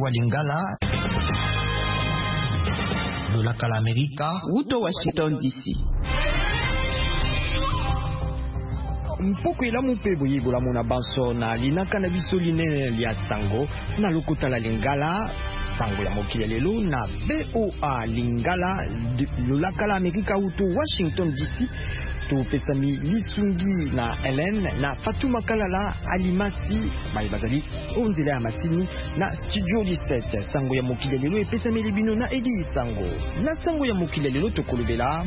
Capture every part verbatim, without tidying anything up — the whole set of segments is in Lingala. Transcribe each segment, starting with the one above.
wa Lingala lolaka la Amerika uto Washington D C. Mpoko ila mupebo yibola mona banso na linaka na biso linene lia sango na lokuta la Lingala sango ya mokili lelo na B O A Lingala lolaka la Amerika uto Washington D C. To pesami Lisungi na Helen na Fatuma Kalala Alimasi bai bazali onzela ya masini na studio dix-sept sango ya mokili lelo e pesami libino na Edi sango na sango ya mokili lelo tokolobela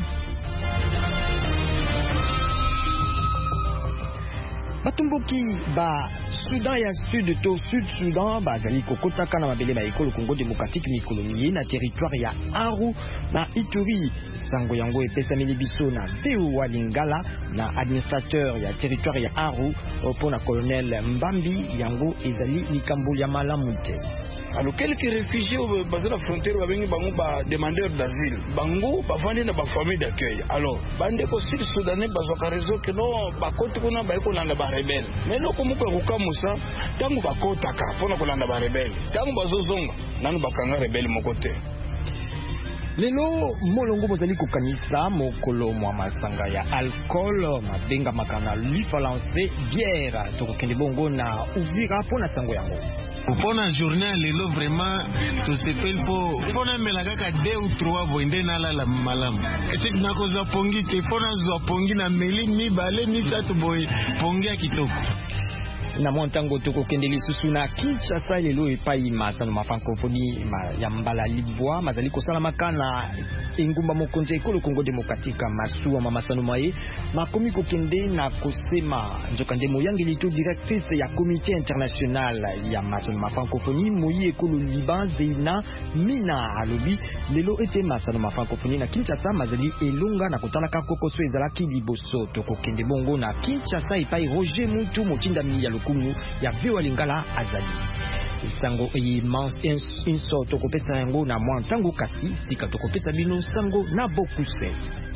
batumbuki ba Soudan ya Sud to Sud Soudan bazali kokotaka na mabele ba ekolo Congo Démocratique mikolonie na territoire ya Aru na Ituri sango yango epesami libiso na B O A Lingala na administrateur ya territoire ya Aru pona colonel Mbambi yango ezali likambo ya malamu te. Alors quelques réfugiés au bas de la frontière va venir bango ba demandeurs d'asile bango ba vandi na ba famille d'accueil. Alors bande ko sud soudanais bazoka réseau que non ba koti kuna ba iko landa ba rebelle mais loko muko ko musa tangu ba kota ka pona ko landa ba rebelle tangu bazozonga nanu bakanga rebelle mokote. Lelo molongo bozali kokanisa mokolo mwa masanga ya alcool mabenga makana lui falancer bière tokokende bongo na Uvira pona sango yango. Pona journée lelo vraiment to sepel po pona melaka ka deux ou trois boinde na la malamu eti na ko za pongi te pona za pongi na meli ni bale ni tatu boy pongi ya kitoko na montango toko kendeli susu na Kinshasa lelo epai masano ma francophonie ma ya mbala libwa mazali kosala makana engumba mokonzi ekolo Congo Démocratique masuwa mama masano maye makomi kokende na kosema nzokande moyangeli to directrice ya comité international ya masano ma francophonie moyi ekolo Liban Zeina Mina alobi lelo ete masano ma francophonie na Kinshasa mazali elonga na kotalaka kokoso ezalaki liboso toko kende bongo na Kinshasa epai Roger Mutu motinda mi ya kumu ya V O A Lingala azali sango immense inso tokopesa yango na mwa ntango kasi sika tokopesa bino sango na bokuse.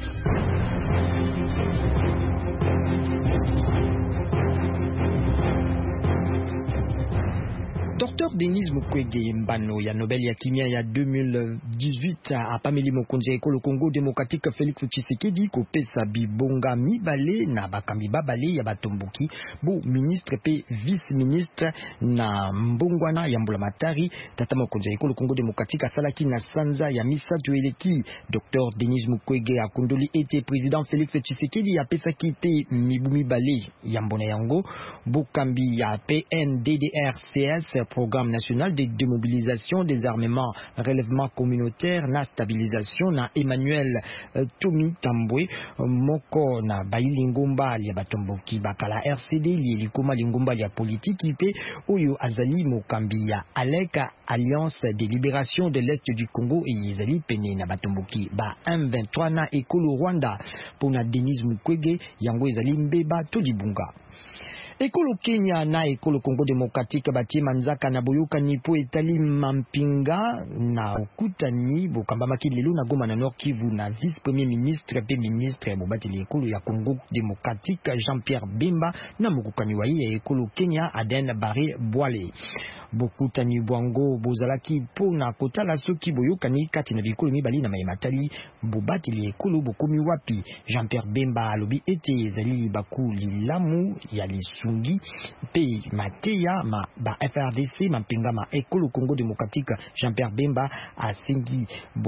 Docteur Denis Mukwege Mbano ya Nobel ya kimia ya deux mille dix-huit a pameli mokonzi ekolo Congo Démocratique Félix Tshisekedi kopesa bibonga mibale na bakambi babale ya batomboki bu ministre pe vice ministre na mbongwana ya mbulamatari tata mokonzi ekolo Congo Démocratique asalaki na sanza ya misatu eleki. Docteur Denis Mukwege akondoli ete président Félix Tshisekedi apesaki pe mibu mibale ya mbona yango bokambi ya P N D D R C S Programme national de démobilisation des armements relèvement communautaire na stabilisation na Emmanuel uh, Tomi Tambwe uh, moko na baili ngomba ya batomboki bakala R C D li likoma lingomba ya politique pe oyo azali mokambi ya Aleka Alliance de libération de l'Est du Congo et ezali pene na batomboki ba M vingt-trois na ekolo Rwanda pona Denis Mukwege yango ezali mbeba to libunga. Ekolo Kenya na ekolo Congo Démocratique batie manzaka na boyoka nipo etali mampinga na okutani bokamba makilelo na Goma na Nord Kivu na vice premier ministre pe ministre bobateli ekolo ya Congo Démocratique Jean-Pierre Bemba na mokukani wa ya ekolo Kenya Aden Barre Boile. Bokutani bwango bozalaki pona kotala soki boyokani kati na bikolo mibali na mayematali bobateli ekolo bokomi wapi. Jean-Pierre Bemba alobi ete ezali baku lilamu ya lisungi pe mateya ma ba F R D C mampinga ma ekolo Congo Démocratique. Jean-Pierre Bemba asengi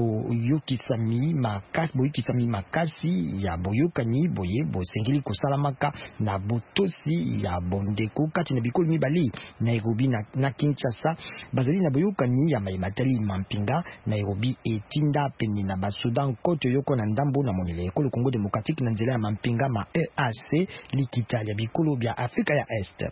boyokisami makasi boyokisami makasi ya boyokani boye bosengeli kosalamaka na botosi ya bondeko kati na bikolo mibali Nairobi na, na Kinshasa bazali na boyokani ya mayematali mampinga Nairobi etinda peni na basudan kote yoko na ndambo na monele ekolo Congo Démocratique na nzela ya mampinga ma E A C likita ya bikolo bya Afrika ya Est.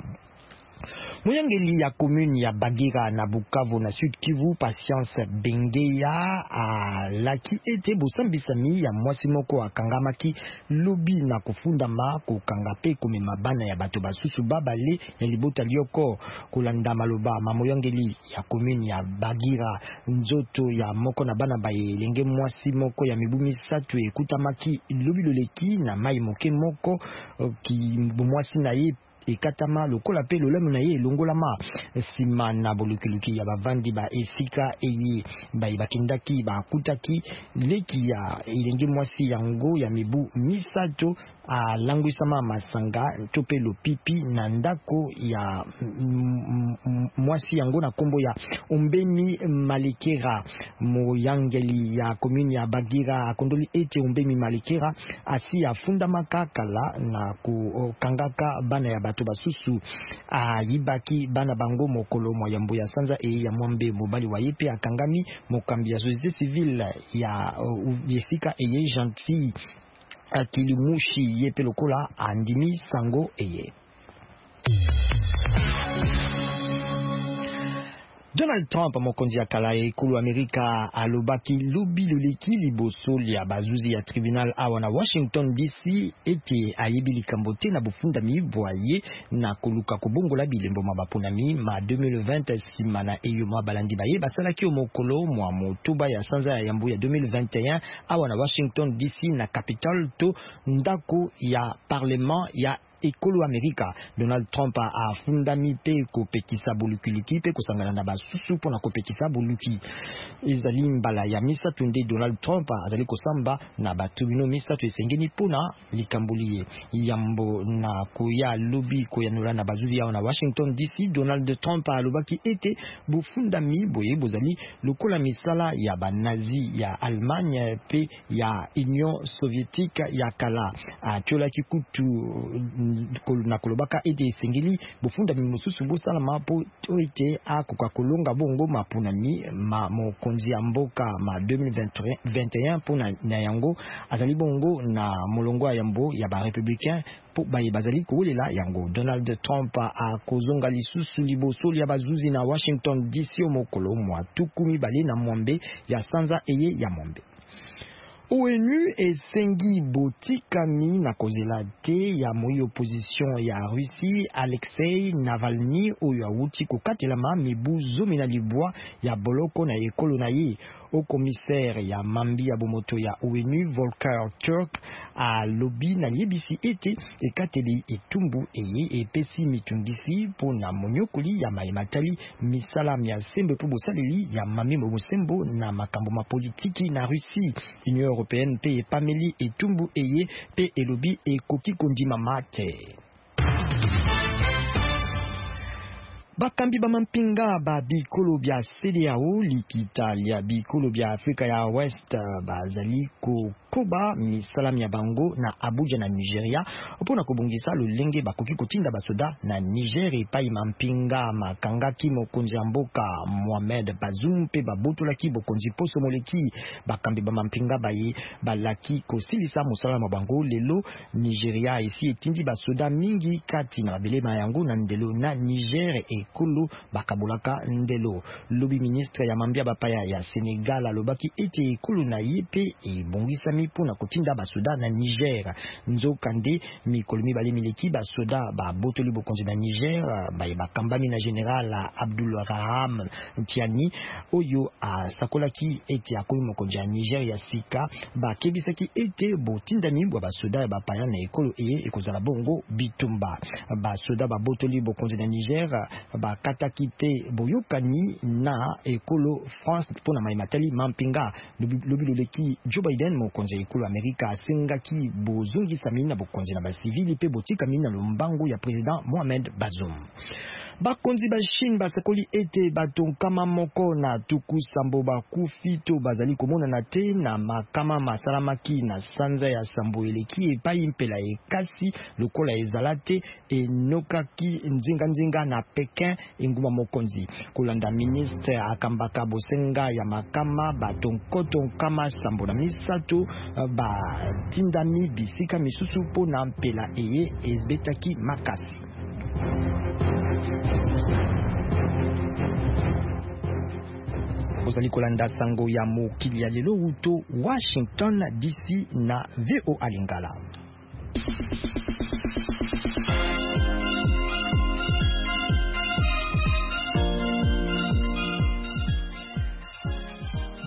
Moyangeli ya commune ya Bagira na Bukavu na Sud Kivu Patience Bengeya a laki ete bosambisami ya mwasi moko akangamaki lobi na kufundama kukangape kome mabana ya bato basusu babale ya libota lioko kulanda maloba mamoyangeli ya commune ya Bagira nzoto ya moko na bana baye lenge mwasi moko ya mibumi satu ekutamaki lobi loleki na mai moke moko ki mwasi na ye ekatama lokola pe lolemo na ye elongolama sima na bolukuluki ya bavandi ba esika eye bakendaki bakutaki leki ya elenge mwasi yango ya mibu misato alangwisama masanga to pe lopipi na ndako ya mwasi yango na kombo ya Ombemi Malekera moyangeli ya komuni ya Bagira akondoli ete Ombemi Malekera asi afunda makakala na kukangaka bana ya bato basusu ayibaki bana bango mokolo moyambo ya sanza e ya mwambe mobali wa yepe akangami mokambi ya société civile ya yesika eye gentil akilimushi yepe lokola andimi sango eye. Donald Trump mokonzi ya kala ekulu Amerika alobaki lobi loleki liboso ya bazuzi ya tribunal awa na Washington D C ete ayebi likambo te na bufunda mibwaye na koluka kobongola bilembo mabaponami ma deux mille vingt sima na eyo mwa balandi baye basalaki omokolo mwa motoba ya sanza ya yambu ya deux mille vingt et un awa na Washington D C na Capitol to ndako ya parlement ya ekolo Amerika. Donald Trump a fundami pe kopekisa bolukiliki pe kosangana na basusu pona kopekisa boluki ezali mbala ya misa tunde Donald Trump azali kosamba na batubino misa to esengeni pona likambuliye yambo na koya lobby koyanula na bazuvi ya na Washington D C. Donald Trump alobaki ete bufundami boye bozali lokola misala ya banazi ya Allemagne pe ya Union Soviétique ya kala atola kikutu na kolobaka ete esengeli bufunda mimosusu bosala mapo ete akoka kolonga bongo mapunami ma mokonzi ya mboka ma deux mille vingt et un pona na yango azali bongo na molongo ya yambo ya ba républicain po baye bazali kolela yango. Donald Trump a kozonga lisusu liboso ya bazuzi na Washington D C omokolo mwa tukumi bale na mwambe ya sanza eye ya mwambe. ONU esengi botikami na kozela te ya moi opposition ya Russie Alexei Navalny oyo awuti kokatelama mibu zomi na libwa ya boloko na ekolo na ye. Au commissaire ya mambi ya bomoto ya ONU Volker Turk a lobby na yebisi ete ekateli etumbu eye epesi mitungisi pona monyokoli ya maimatali misala ya sembe po bosaleli ya mami mosembo na makambo ma politiki na Russie. Union européenne pe epameli etumbu eye pe elobi ekoki kondima mate. Bakambi bamampinga ba bikolo bya C D A O likita ya bikolo bya Afrika ya West bazali ko koba misalam ya bango na Abuja na Nigeria opona kobongisa lolenge bakoki kotinda basoda na Niger epai mampinga makangaki mokonzi ya mboka Mohamed Bazoum pe babotolaki bokonzi poso moleki. Bakambi bamampinga baye balaki kosilisa mosala ya bango lelo Nigeria esi etindi basoda mingi kati na babelema yango na ndelo na Niger e kulu bakabulaka ndelo. Lobi ministre ya mambia bapaya ya Senegal alobaki ete kulu na yepe e bongisa pona kotinda basoda na Niger. Nzokande mikolo mibale mileki basoda ba botoli bokonzi na Niger baye bakambami na general Abdul Raham Tiani oyo a sakolaki ete akomi mokonzi ya Niger ya sika bakebisaki ete botinda mibwa basoda bapaya na ekolo eye ekozala bongo bitumba. Basoda ba botoli bokonzi na Niger bakataki te boyokani na ekolo France pona maimatali mampinga. Lobi loleki Joe Biden mokonzi ekolo Amerika asengaki bozongisa mina bokonzi na basivili pe botika mina lombango ya president Mohamed Bazoum. Bakonzi ba Chine basakoli ete batonkama moko na tuku sambo bakufi to bazali komona na te na makama masalamaki na sanza ya sambo eleki epai mpela ekasi lokola ezalate enokaki nzinga nzinga na Pekin enguma mokonzi. Kolanda ministre akambaka bosenga ya makama batonkoto nkama sambo na misato ba tindami bisika misusu po na mpela eye ezbetaki makasi. Ozali kolanda sango ya mokili ya lelo uto Washington D C na V O A Lingala.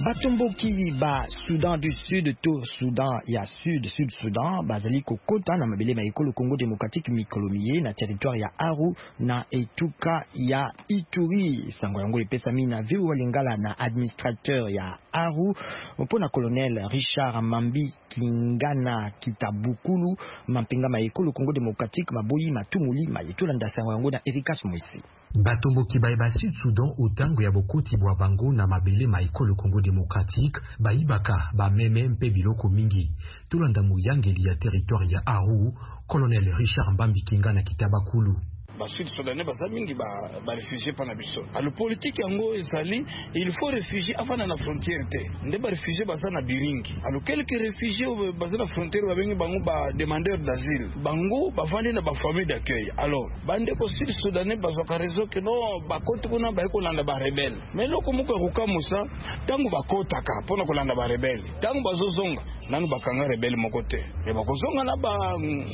Batomboki ba Soudan du Sud to Soudan ya Sud Sud Soudan bazali kokota na mabele ma ekolo Congo Démocratique mikolomiye na territoire ya Aru na etuka ya Ituri. Sango yango epesa mina viu walingala na administrateur ya Aru mpona colonel Richard Mambi Kingana Kitabukulu mampinga ma ekolo Congo Démocratique maboyi matumuli ma etolanda sango yango na Ericas Moisi. Batomboki ba Sud Soudan otango ya bokoti bwa bango na mabele ma ekolo Congo Démocratique baibaka ba meme mpe biloko mingi tolanda muyangeli ya territoire ya Aru colonel Richard Mbambi Kingana Kitabakulu. Ba Sud Soudanais baza mingi ba ba réfugiés pana biso. A le politique yango ezali il faut réfugier avant na frontière te. Nde ba réfugiés baza na Biringi. A le quelques réfugiés baza na frontière ba bengi bango ba demandeurs d'asile. Bango ba vandi na ba famille d'accueil. Alors bande ko Sud Soudanais baza ka raison que non ba koti kuna ba ko landa ba rebelle. Mais loko muko ko musa tangu ba kota ka pona ko landa ba rebelle. Tangu bazozonga nanu bakanga rebelle mokote. E bakozonga na ba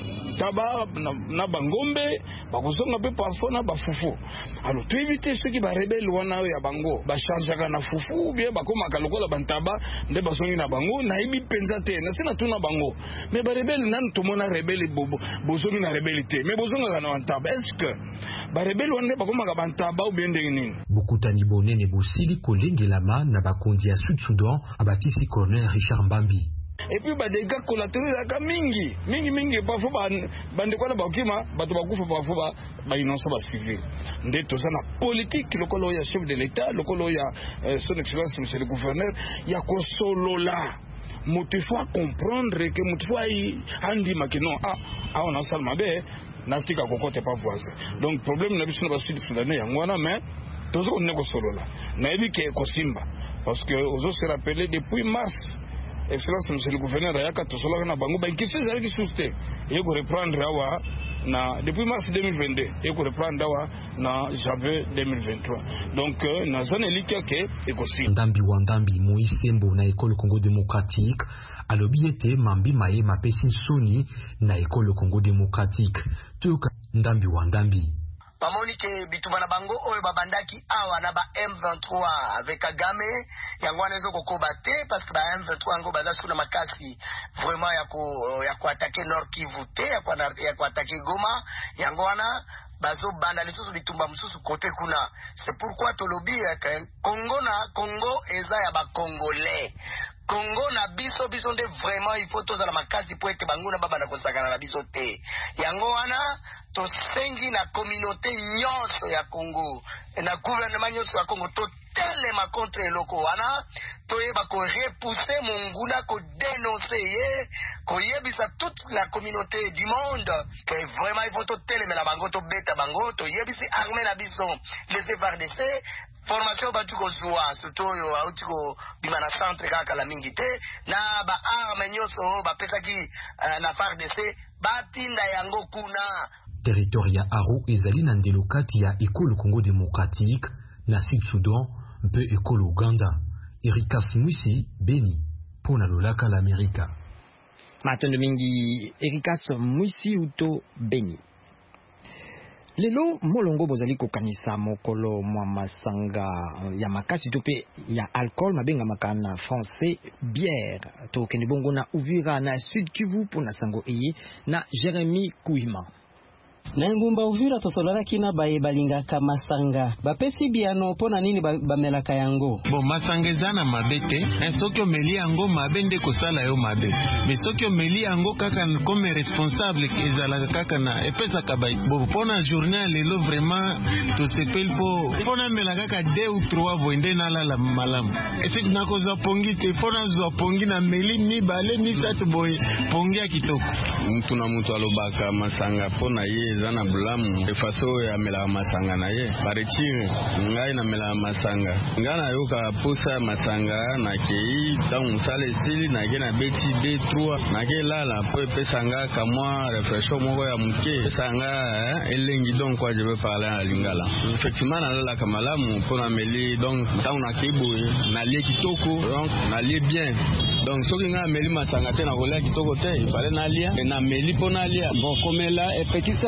taba na, na bangombe bakozonga ngabe parfois na bafufu. Alors tu éviter ceux qui ba rebelle wana ya bango ba charge na fufu bien bakoma kalokola bantaba nde basongi na bango na ibi penza te na sina tuna bango. Mais ba rebelle nan to mona rebelle bobo bozongi na rebelle te mais bozonga na bantaba. Est-ce que ba rebelle wana bakoma ka bantaba ou bien ndeni bokutani bonene bosili kolengelama na bakondi ya Sud Soudan abakisi colonel Richard Mbambi. Et puis bah des gars collatéraux là mingi mingi mingi parfois bah bande quoi là bah ok ma bah tu vas couper parfois bah bah innocent bah civil de tout ça la politique le colo ya chef de l'État le colo ya son excellence monsieur le gouverneur il y a quoi solo là il faut comprendre que il faut andi makino ah ah on a seulement bé n'atika kokote pas voisin donc problème na biso na ba Sud Soudanais yangwana mais toujours on est ko solo là na ebi ke ko simba parce que aux se rappeler depuis mars Excellence monsieur le gouverneur ayaka tosola na bango ba nkisi zali ki suste et ko reprendre awa na depuis mars deux mille vingt-deux et ko reprendre awa na janvier deux mille vingt-trois donc na zone likake e ko si Ndambi Wandambi Moisembo na école Congo Démocratique alobiete mambi maye mapesi soni na école Congo Démocratique tuka Ndambi Wandambi Pamoni ke bituma bango oyo babandaki awa na ba M vingt-trois avec Kagame yango nezo kokobate parce que ba M vingt-trois ngo baza suna makasi vraiment ya ko ya ko attaquer Nord Kivu te ya ko ya ko attaquer Goma yango wana bazo banda lisusu bitumba mususu kote kuna. C'est pourquoi tolobi Congo na Congo eza ya ba Congolais Congo na biso biso nde vraiment il faut toza la makasi po ete bango na baba na kosakana na biso te yango wana to sengi na communauté nyonso ya Congo na gouvernement nyonso ya Congo to telema contre eloko wana to yeba ko repousser monguna ko dénoncer ye ko yebisa toute la communauté du monde que vraiment il faut to telema la bango to beta bango to yebisi armée na biso les F A R D C formation batu ko zwa surtout yo autiko bimana centre kaka la mingi te na ba arme nyoso ba pesaki uh, na F A R D C batinda yango kuna territoire ya Aru ezali na ndelo kati ya école Congo Démocratique na Sud Soudan mpe école Uganda. Ericas Moisi Beni pona lolaka l'América. Matondo mingi Ericas Moisi uto Beni. Lelo molongo bozali kokanisa mokolo mwa masanga ya makasi tope ya alcool mabenga makana français bière to kende bongo na Uvira na Sud Kivu pona sango eye na Jérémy Kouima. Na ngumba Uvira tosolala kina baye balingaka masanga bapesi biano pona nini bamelaka yango bon masanga zana mabete en sokyo meli yango mabende kosala yo mabe mais sokyo meli yango kaka comme responsable ezala kaka na epesa kabay bon pona journée lelo vraiment to sepel po pona mela kaka deux ou trois voinde na la malamu esi na koza pongi te pona zo pongi na meli ni bale ni satu boy pongi kitoko mtu na mtu alobaka masanga pona ye zana bulamu efaso ya mela masanga na ye paretire ngai na mela masanga ngana yoka posa masanga na kei dans sale style na gena beti deux trois na ke lala po pesanga kamwa refresho moko ya muke pesanga eh, elengi donc quoi je veux parler à lingala effectivement na lala kamalamu pona meli donc tant na kebo na lie kitoko donc na lie bien donc soki nga meli masanga te na kolia kitoko te il fallait na lia na meli pona lia bon komela epekisa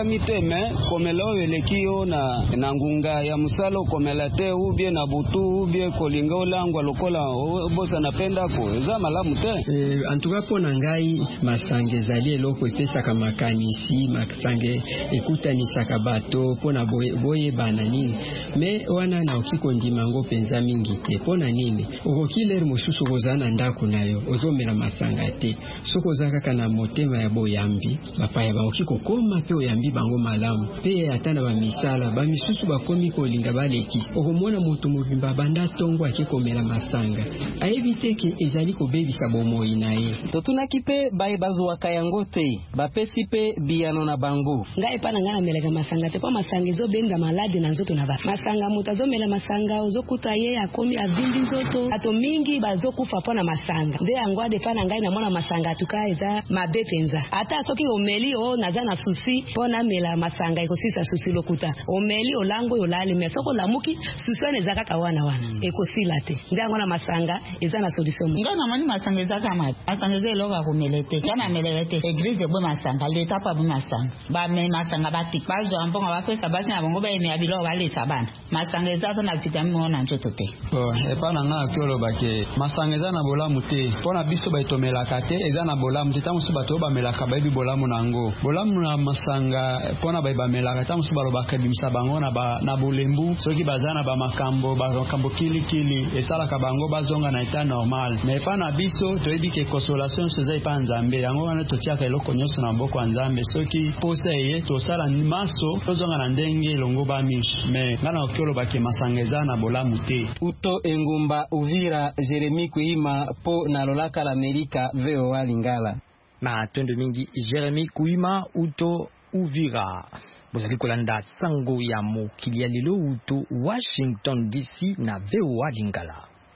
mite me komela welekio na na ngunga ya musalo komela te ubie na butu ubie kolinga olangwa lokola bosa napenda ko eza malamu te. Eh, antuka pona ngai masanga ezali eloko epesaka makanisi masange ekutanisaka bato pona boye, boye bana nini me wana na okikondima ngo penza mingi te pona nini okokiler mosusu kozana ndako nayo ozomela masanga te soko zaka na motema ya boyambi bapaya ba okikokoma pe oyambi bango malamu pe atana ba misala ba misusu bakomi kolinga baleki okomona moto mobimba banda tongo akikomela masanga aevite ke ezali kobebisa bomoi na ye totunaki pe baye bazuwaka yango te bapesi pe biyano na bango ngai pa na ngana meleka masanga te po masanga ezobenda malade na nzoto na ba masanga moto azomela masanga ozokuta ye akomi avindi nzoto ato mingi bazokufa po na masanga nde yango adefa na ngai na mona masanga tuka eza mabe penza ata soki omeli o naza na susi po na mela masanga ekosisa susi lokuta omeli olango olale me soko lamuki susi wana eza kaka wana wana ekosila te nde yango na masanga eza na solution ngai na moni masanga eza kama masanga eza eloka komelete kana melete eglise bo masanga leta pa bo masanga ba me masanga batikpa zo ambonga bapesa basi na bongo ba eme abilo baleta bana masanga eza to na vitamine ona nzoto te oh epa na nga kyolo bake masanga eza na bolamu te pona biso baitomelaka te eza na bolamu te tamusu bato bamelaka bayibi bolamu nango bolamu na masanga pona bayibamelaka tamusu balobaka bimisa bango na ba na bolembu soki bazana ba makambo ba makambo kili kili esalaka bango bazonga na eta normal me epa na biso toyebi ke consolation soza epa nzambe yango wana totiaka eloko nyonso na maboko ya nzambe soki posa eye tosala maso tozonga na ndenge elongo bami me nga na okiolobake masanga eza na bolamu te uto engumba Uvira Jeremy Kuima po na lolaka la Amerika V O A Lingala na twende mingi Jeremy Kuima uto Uvira bozali kolanda sango ya mokili ya lelo uto Washington D C na V O A Lingala.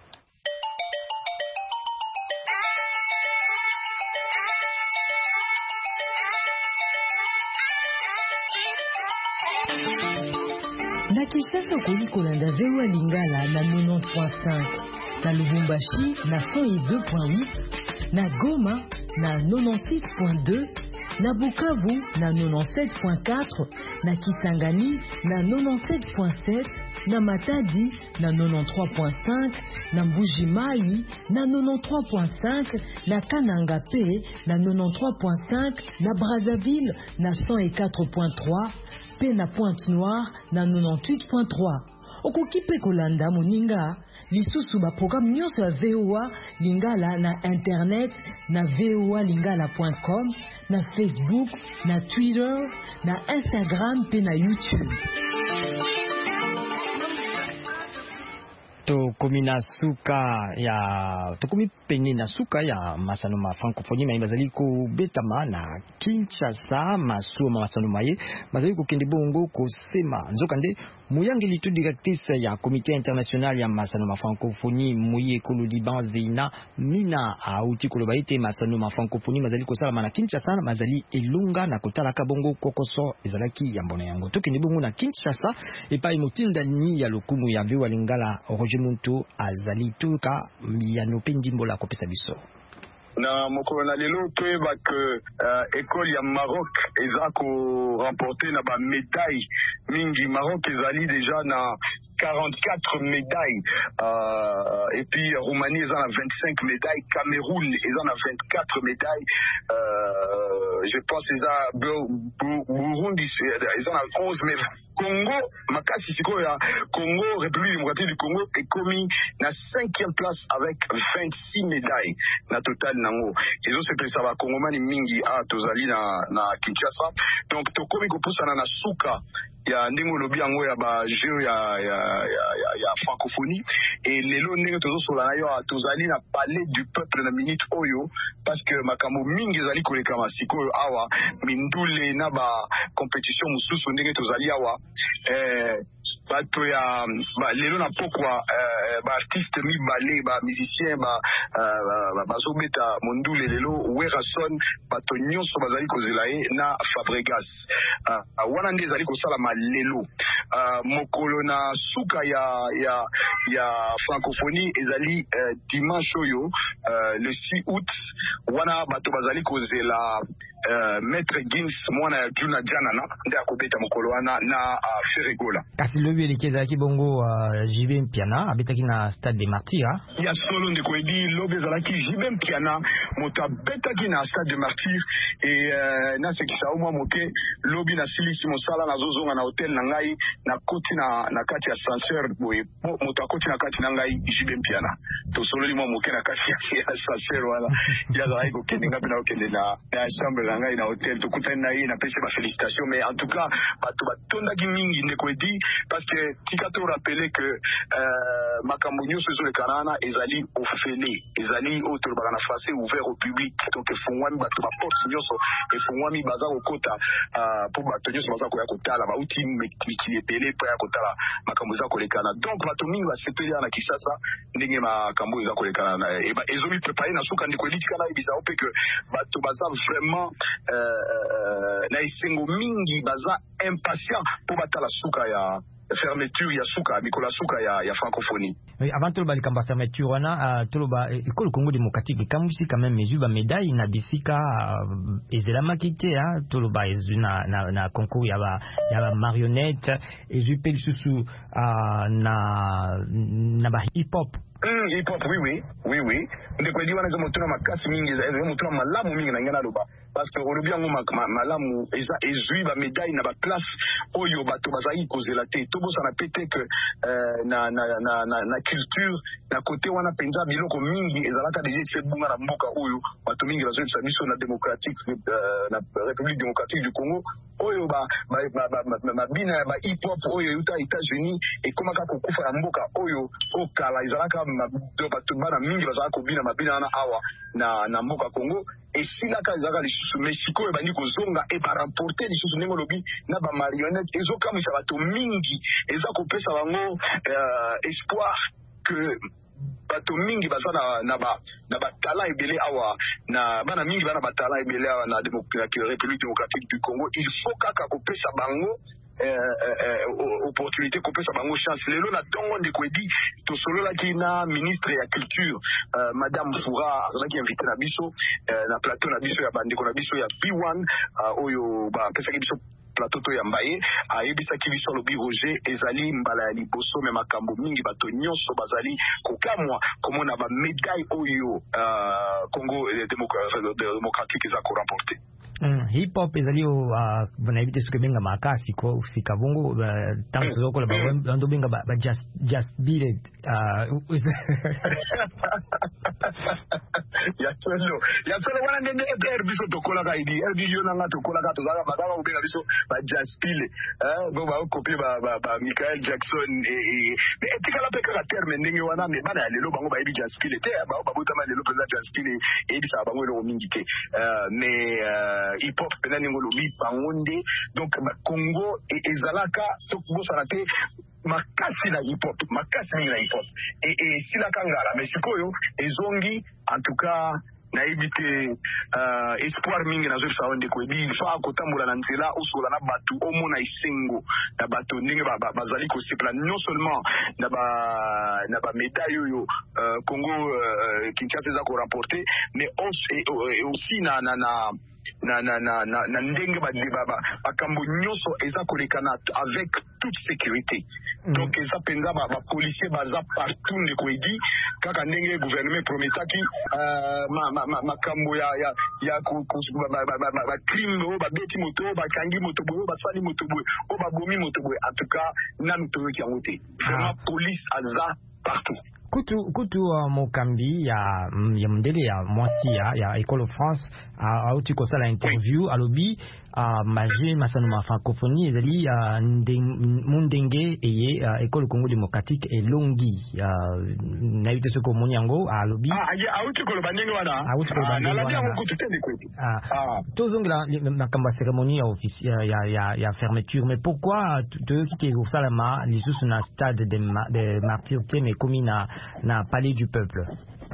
Na Kinshasa okoli kolanda V O A Lingala na quatre-vingt-dix point cinq, na Lubumbashi na cent deux point huit, na Goma na quatre-vingt-six point deux, na Bukavu na quatre-vingt-dix-sept point quatre, na Kisangani na quatre-vingt-dix-sept point sept, na Matadi na quatre-vingt-treize point cinq, na Mbuji-Mayi na quatre-vingt-treize point cinq, na Kananga P na quatre-vingt-treize point cinq, na Brazzaville na cent quatre point trois, pe na Pointe-Noire na quatre-vingt-dix-huit point trois. Okoki pe kolanda moninga lisusu ba programme nyonso ya V O A Lingala na internet na v o a lingala point com, na Facebook, na Twitter, na Instagram pe na YouTube. Tokomi na suka ya tokomi peni na suka ya masano ma francophonie ma bazali ko betama na Kinshasa masuoma masano maye bazali ko kende bongo ko sema nzokande muyangeli tu directrice ya comité international ya masano ma francophonie muye kolo Liban Zina Mina auti kolo baite masano ma francophonie bazali ko sala na Kinshasa mazali elunga na kotala ka bongo kokoso ezalaki ya mbona yango tokende bongo na Kinshasa epai motinda ni ya lokumu ya V O A Lingala muntu azali tuka miyano pendimbo la kopesa biso na mokolo na lelo toyeba ke uh, ekole ya Maroc eza ko remporter na ba médaille mingi. Maroc ezali déjà na quarante-quatre médailles euh, et puis Roumanie eza na vingt-cinq médailles, Cameroun eza na vingt-quatre médailles, euh, je pense eza Burundi eza na onze médailles. Congo makasi siko ya Congo, République démocratique du Congo ekomi na cinquième place avec vingt-six médailles na total nango. Ezo sepesa ba Kongomani mingi a tozali na na Kinshasa. Donc tokomi kopusana na suka ya ndenge lobi yango ya ba jeu ya ya ya ya, ya francophonie et lelo ndenge tozo sola na yo tozali na palais du peuple na minute oyo parce que makambo mingi ezali koleka masiko awa mindule na ba compétition mususu ndenge tozali awa eh bato ya ba lelo na pokwa eh, ba artiste mibale ba musicien ba uh, bazobeta mondule lelo Werason bato nyonso bazali kozela ye na Fabregas uh, wana nde ezali kosala malelo uh, mokolo na suka ya ya ya francophonie ezali uh, dimanche oyo uh, le six août wana bato bazali kozela uh, maître Gins mwana ya Juna Janana nde akobeta mokolo wana na uh, Ferregola kasi lobi eleki ezalaki bongo uh, J B Mpiana abetaki na stade de Martyrs ya solo ndeko edi lobi ezalaki J B Mpiana moto abetaki na stade de Martyrs e uh, nasekisa omwa moke lobi na silisi mosala nazozonga na hotel na ngai na koti na na kati ya ascenseur boye moto akoti na kati na ngai J B Mpiana tosololi mwa moke na kati ya ascenseur wala yazalaki kokende ngapi na okende na na chambre na ngai na hotel tokutani na ye napesi ba félicitations mais en tout cas bato batondaki mingi ndeko edi parce que tika to rappeler que euh, makambo nyonso ezolekana wana ezali ofele ezali oyo tolobaka na français ouvert au public donc efungwami bato baporte nyonso efungwami baza kokota mpo uh, bato nyonso baza koya kotala bauti mikili ebele mpo ya kotala makambo eza kolekana donc bato mingi basepeli na Kinshasa ndenge makambo eza kolekana ezomi prepare na suka ndeko edi tika nayebisa o mpe ke bato baza vraiment euh, euh, na esengo mingi baza impatient mpo batala suka ya fermeture ya suka mikolo suka ya ya francophonie. Oui, avant tout le likambo fermeture wana uh, toloba école Congo démocratique ekamwisi quand même mesure ba médaille na bisika uh, ezelamaki te ha toloba ezu na na, na concours ya ba ya ba marionnette ezu pe lisusu uh, na na ba hip hop. Mm, hip hop oui oui oui oui ndeko edi wana ezomotuna makasi mingi ezomotuna malamu mingi na ngana loba parce que olobi yango malamu eza ezwi ba médaille na ba place oyo bato bazali kozela te tobosana pe te que euh, na, na, na, na, na culture na côté wana penza biloko mingi ezalaka deja esebunga na mboka oyo bato mingi bazoyebisa biso na démocratique euh, na République démocratique du Congo oyo ba mabina ya ba hip hop oyo euta États-Unis ekomaka kokufa ya mboka oyo okala ezalaka bato bana mingi bazalaka kobina mabina wana awa na, na mboka Congo esilaka ezalaka lisusu mais sikoyo ebandi kozonga e baramporte lisusu ndenge olobi na bamarionnette ezokamwisa bato mingi eza kopesa bango uh, espoir que bato mingi baza na na ba na batala ebele awa na bana mingi bana batala ebele awa na République démocratique du Congo il faut kaka kopesa bango Euh, euh, opportunité kopesa bango chance lelo na tongo ndeko edi tosololaki na ministre ya culture euh, madame Foura azalaki invité na biso euh, na plateau na biso ya bandeko na biso ya P one uh, oyo bapesaki biso plateau to ya mbaye ayebisaki biso alobi Roger ezali mbala ya liboso me makambo mingi bato nyonso bazali kokamwa komona ba médaille oyo uh, Congo démocratique eza koremporte. Mm, hip hop ezali o uh, banayebi te soki benga makasi ko fika bongo uh, tango tozokola bando benga ba, ba just just beat it uh, ya tsolo ya tsolo wana ndenge eder biso tokola ka idi er bijo nanga tokola ka tozaka badaka kubenga biso ba just pile eh bo ba kopie ba ba, ba Michael Jackson e e etikala pe ka terme ndenge wana me bana lelo bango ba idi just pile te ba ba botama lelo penza just pile e bisa bango lo mingi te uh, mais uh, hip hop pena ningo lobi bangonde donc Congo ezalaka tokubosana te makasi na hip hop makasi na hip hop et et sila kangala mais sikoyo ezongi en tout cas nayebi te uh, espoir mingi nazobisa yo ndeko ebi fa kotambola na nzela osola na bato omona esengo na bato ndenge bazali kosepela non seulement na ba na ba médaille oyo uh, Congo uh, Kinshasa eza koremporte mais aussi na na na na na na na, na ndenge ba ba bakambo nyonso eza kolekana avec toute sécurité. Mm. Donc eza penza ba, ba policier baza partout ndeko edi kaka ndenge gouvernement prometaki euh, ma ma ma makambo ya ya ya ku ba ba ba, ba, ba crime ba beti moto ba kangi moto boyo ba sali moto boyo o ba bomi moto boyo en tout cas na mito ki angote vraiment ah. Police aza partout. kutu kutu uh, mokambi ya ya mndele ya mwasi ya ya École France uh, auti kosala interview alobi uh, maje masano ma francophonie ezali uh, mundenge eye uh, École Congo démocratique elongi uh, na yite soko monyango alobi ah ya auti koloba ndenge wana auti koloba ndenge wana na la kutu tende kwetu ah tozongela makamba cérémonie ya officielle ya ya ya fermeture mais pourquoi to kite kosalama lisusu na stade de de Martyrs mais comme na na palais du peuple.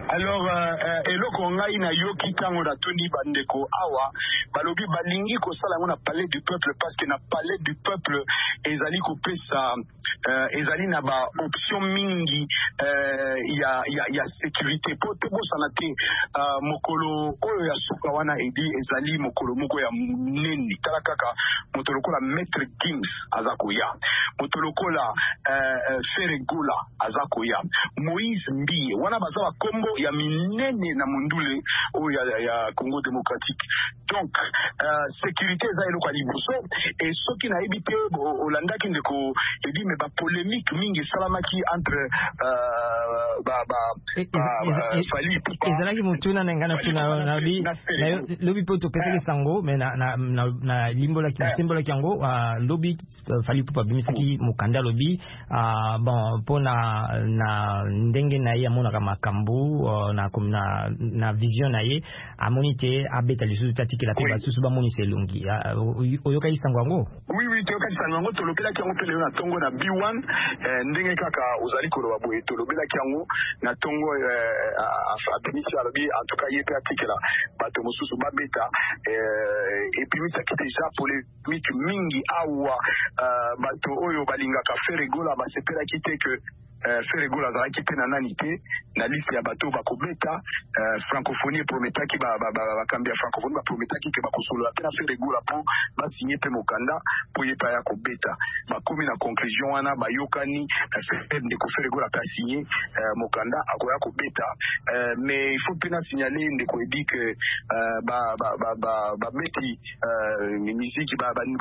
Alors euh, eloko ngai na yoki tango na toni bandeko awa balobi balingi ko sala ngona palais du peuple parce que na palais du peuple ezali ko pesa euh, ezali na ba option mingi euh, ya ya ya sécurité po te bo sanate uh, mokolo oyo ya suka wana edi ezali mokolo moko ya neni tala kaka motolo kola maître Gims azakoya motolo kola euh, Feregola azakoya Moïse Mbiye wana bazaba kombo ya minene na mundule oyo ya, ya Congo démocratique. Donc euh, sécurité za eloko liboso et soki na ebité olandaki ndeko edi me ba polémique mingi salamaki entre euh, ba ba fali ezalaki mutuna na ngana tuna na bi lobi poto pese sango me na na na limbola ki simbola kiango lobi fali pupa bimisaki mukanda lobi bon pona na ndenge na ye amona kama kambu na na na vision na ye amonite abeta lisusu tatiki la peba susu ba moni selungi oyoka isango ngo oui oui toyoka isango ngo tolobela kiango pele na tongo na B one ndenge kaka uzali koloba boye tolobela kiango na tongo afabimisi alobi en tout cas yepe atikela bato mususu babeta et puis misa ki déjà polémique mingi awa bato oyo balingaka Feregola basepela kite que Uh, Feregola azalaki pe na nani te na liste ya bato bakobeta uh, francophonie prometaki bakambi ya francophonie baprometaki ke bakosolola pe na Feregola po basinye pe mokanda po ye pa ya kobeta bakomi na conclusion wana bayokani ndeko Feregola pe asinye uh, mokanda akoya kobeta uh, mais il faut pe na signaler ndeko edi ke uh, babeti miziki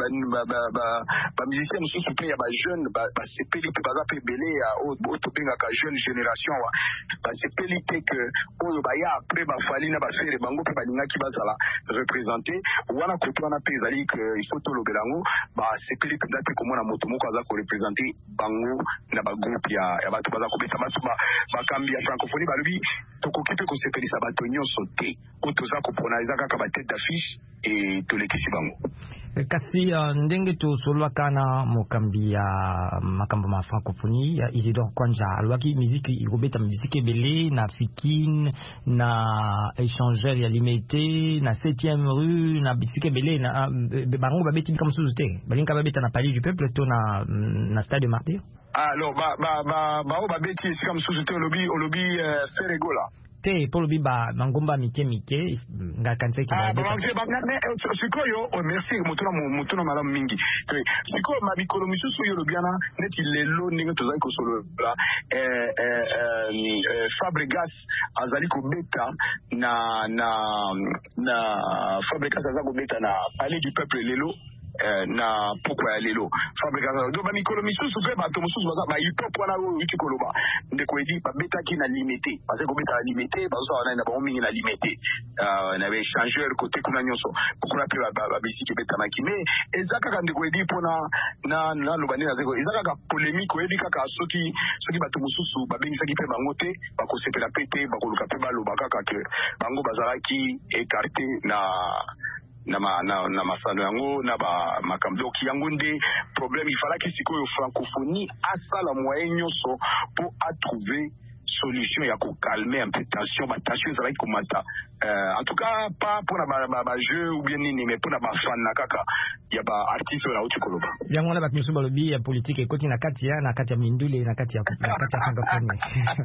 bamizisien mosusu pe ya bajeune basepeli pe baza pe ebele ya otobengaka jeune génération wa basepeli te ke oyo baya après bafali na bafere bango pe balingaki bazala représenté wana koto wana pe ezali ke il faut tolobela ngo basepeli mpenza te komona moto moko aza korepresente bango na bagroupe ya, ya bato baza kobeta bato bakambi ya francophonie balobi tokoki mpe kosepelisa bato nyonso te oyo toza kopona eza kaka batete d'affiche e tolekisi bango kasi uh, ndenge tosolwaka na mokambi ya makambo ma francophonie ya Isidore Kwanja alwaki miziki ikobeta miziki ebele na Fikine na échangeur ya limité na septième rue na miziki ebele na uh, bango babeti kama suzu te balinga babeta na palais du peuple to na na stade de Martyr. Alors ba ba ba ba babeti kama suzu te olobi olobi uh, Feregola te polo biba mangomba mike mike nga kanse ki ba ba ba sikoyo o merci mutuna mutuna malamu mingi sikoyo mabikolo misusu yo lobiana neti lelo ninga tozali ko solo la eh eh Fabregas azali ko beta na na na Fabregas azali ko beta na Palais du Peuple lelo Uh, na pokwa ya lelo Fabregas do ba mikolo misusu pe bato mususu baza ba hip hop wana oyo uti koloba ndeko edi ba betaki na limité parce que beta na limité bazo wana na ba mingi na limité uh, na ba échangeur côté kuna nyonso kokula pe ba, ba bisiki beta na kime ezaka ka ndeko edi pona na na lobani na zeko ezaka ka polémique edi kaka soki soki bato mususu ba bengisaki pe bango te ba kosepela pete ba koluka pe ba lobaka ka ke bango bazalaki écarté na na ma na na masano yango na ba makambo ki yango nde problème ifalaki sikoyo francophonie asala moyen nyonso pour à trouver solution ya ko calmer un peu tension ba tension ça va komata euh, en tout cas pas pour na ba, ba jeu ou bien nini mais pour na ba fan na kaka ya ba artiste na uti koloba yango na ba miso balobi ya politique ekoti na kati ya na kati ya mindule na kati ya na kati ya francophonie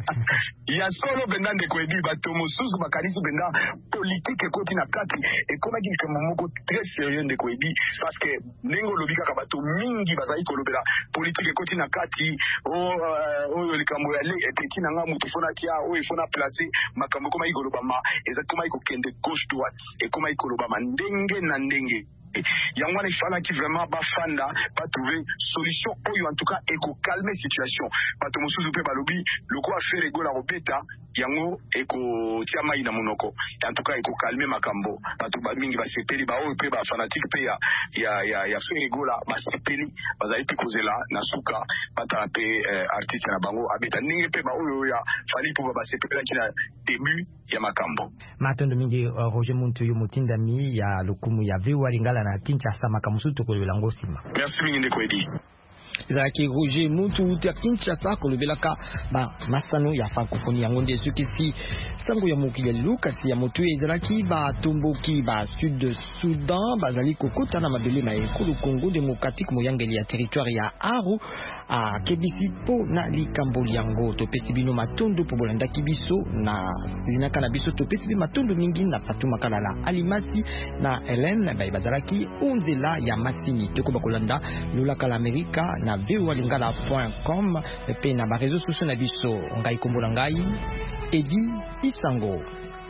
ya solo benda ndeko edi ba tomosusu ba kanisi benda politique ekoti na kati et comme dit que momoko très sérieux ndeko edi parce que nengo lobi kaka bato mingi bazali kolobela politique ekoti na kati o o likambo ya le eteki na nga mutu fona kia o ifona placer makambo koma ikoloba ma exactement iko kende gauche droite et koma ikoloba ma ndenge na ndenge yango wana ifalaki vraiment bafanda batrouver solution oyo en tout cas eko calmer situation bato mosusu pe balobi loko affaire egola kobeta yango eko tia mai na monoko en tout cas eko calmer makambo bato bamingi basepeli baoyo pe bafanatique pe ya ya ya ya affaire egola basepeli bazali pe kozela na suka batala pe eh, artiste na bango abeta ndenge pe baoyo ya fali po basepelaki na début ya makambo matondo mingi uh, Roger Muntu yo mutindami ya lokumu ya Vewa Lingala na Kinshasa makamusu tokolela ngosima. Merci mingi ndeko edi. ezalaki Roger Mutu uta Kinshasa kolobelaka ba masano ya francophonie yango nde soki si sango ya mokili ya lelo kasi ya motu ezalaki batomboki ba sud Soudan bazali kokota na mabele na ekolo Congo démocratique moyangeli ya territoire ya Aru a kebisi po na likambo yango topesi bino matondo po bolandaki biso na zinaka na biso topesi bino matondo mingi na Fatuma Kalala Alimasi na Hélène ba bazalaki onzela ya masini toko bakolanda lulaka la Amerika na v o a lingala point com pe na ba réseaux sociaux na biso ngai kombola ngai Edi Isango.